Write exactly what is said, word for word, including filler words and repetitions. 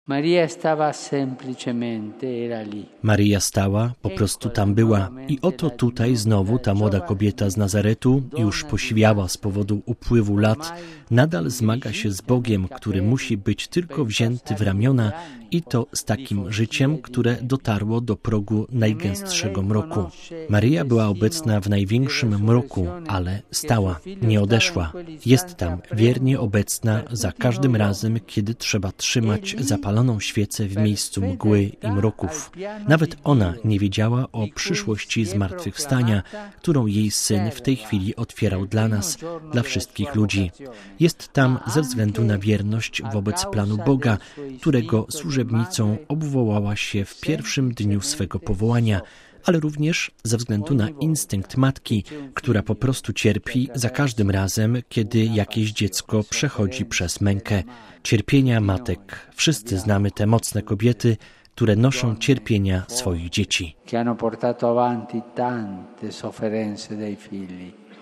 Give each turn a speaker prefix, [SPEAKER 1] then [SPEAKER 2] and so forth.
[SPEAKER 1] Maria stava semplicemente, era lì.
[SPEAKER 2] Maryja stała, po prostu tam była. I oto tutaj znowu ta młoda kobieta z Nazaretu, już posiwiała z powodu upływu lat, nadal zmaga się z Bogiem, który musi być tylko wzięty w ramiona i to z takim życiem, które dotarło do progu najgęstszego mroku. Maryja była obecna w największym mroku, ale stała, nie odeszła. Jest tam wiernie obecna za każdym razem, kiedy trzeba trzymać zapaloną świecę w miejscu mgły i mroków. Nawet ona nie wiedziała o przyszłości zmartwychwstania, którą jej Syn w tej chwili otwierał dla nas, dla wszystkich ludzi. Jest tam ze względu na wierność wobec planu Boga, którego służebnicą obwołała się w pierwszym dniu swego powołania, ale również ze względu na instynkt matki, która po prostu cierpi za każdym razem, kiedy jakieś dziecko przechodzi przez mękę. Cierpienia matek. Wszyscy znamy te mocne kobiety, które noszą cierpienia swoich dzieci.
[SPEAKER 1] Che hanno portato avanti tante sofferenze dei figli.